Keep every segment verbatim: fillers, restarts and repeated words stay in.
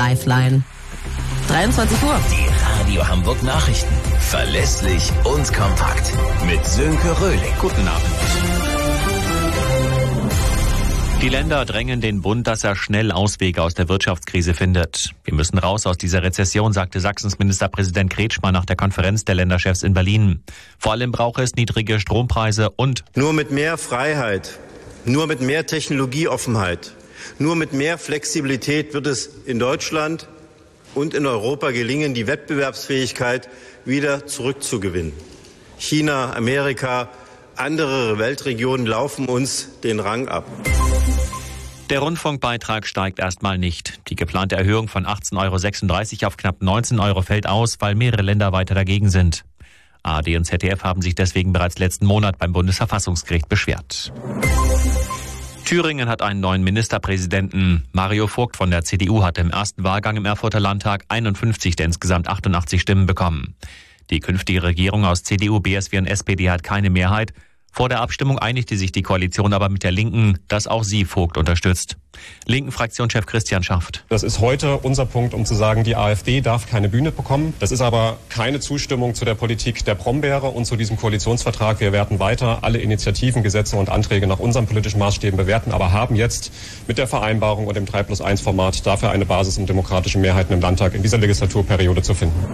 Lifeline. dreiundzwanzig Uhr. Die Radio Hamburg Nachrichten. Verlässlich und kompakt. Mit Sönke Röhling. Guten Abend. Die Länder drängen den Bund, dass er schnell Auswege aus der Wirtschaftskrise findet. Wir müssen raus aus dieser Rezession, sagte Sachsens Ministerpräsident Kretschmann nach der Konferenz der Länderchefs in Berlin. Vor allem brauche es niedrige Strompreise und nur mit mehr Freiheit, nur mit mehr Technologieoffenheit, nur mit mehr Flexibilität wird es in Deutschland und in Europa gelingen, die Wettbewerbsfähigkeit wieder zurückzugewinnen. China, Amerika, andere Weltregionen laufen uns den Rang ab. Der Rundfunkbeitrag steigt erstmal nicht. Die geplante Erhöhung von achtzehn Euro sechsunddreißig auf knapp neunzehn Euro fällt aus, weil mehrere Länder weiter dagegen sind. A R D und Z D F haben sich deswegen bereits letzten Monat beim Bundesverfassungsgericht beschwert. Thüringen hat einen neuen Ministerpräsidenten. Mario Vogt von der C D U hat im ersten Wahlgang im Erfurter Landtag einundfünfzig der insgesamt achtundachtzig Stimmen bekommen. Die künftige Regierung aus C D U, B S W und S P D hat keine Mehrheit. Vor der Abstimmung einigte sich die Koalition aber mit der Linken, dass auch sie Vogt unterstützt. Linken-Fraktionschef Christian Schaft. Das ist heute unser Punkt, um zu sagen, die AfD darf keine Bühne bekommen. Das ist aber keine Zustimmung zu der Politik der Brombeere und zu diesem Koalitionsvertrag. Wir werden weiter alle Initiativen, Gesetze und Anträge nach unseren politischen Maßstäben bewerten, aber haben jetzt mit der Vereinbarung und dem drei plus eins Format dafür eine Basis, um demokratische Mehrheiten im Landtag in dieser Legislaturperiode zu finden.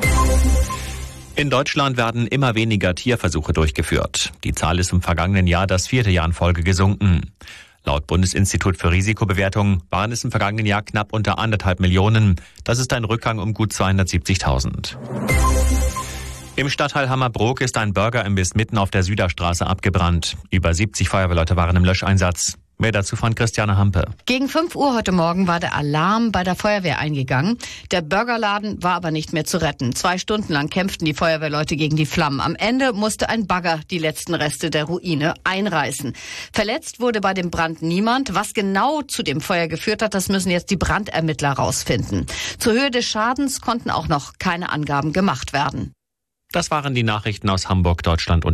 In Deutschland werden immer weniger Tierversuche durchgeführt. Die Zahl ist im vergangenen Jahr das vierte Jahr in Folge gesunken. Laut Bundesinstitut für Risikobewertung waren es im vergangenen Jahr knapp unter anderthalb Millionen. Das ist ein Rückgang um gut zweihundertsiebzigtausend. Im Stadtteil Hammerbrook ist ein Burgerimbiss mitten auf der Süderstraße abgebrannt. Über siebzig Feuerwehrleute waren im Löscheinsatz. Mehr dazu von Christiane Hampe. Gegen fünf Uhr heute Morgen war der Alarm bei der Feuerwehr eingegangen. Der Burgerladen war aber nicht mehr zu retten. Zwei Stunden lang kämpften die Feuerwehrleute gegen die Flammen. Am Ende musste ein Bagger die letzten Reste der Ruine einreißen. Verletzt wurde bei dem Brand niemand. Was genau zu dem Feuer geführt hat, das müssen jetzt die Brandermittler rausfinden. Zur Höhe des Schadens konnten auch noch keine Angaben gemacht werden. Das waren die Nachrichten aus Hamburg, Deutschland und